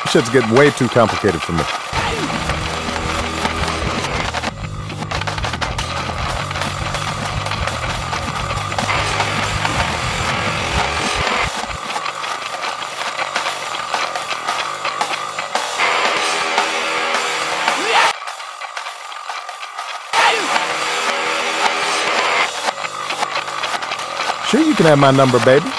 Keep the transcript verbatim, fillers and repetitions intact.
Shit's getting way too complicated for me. Sure, you can have my number, baby.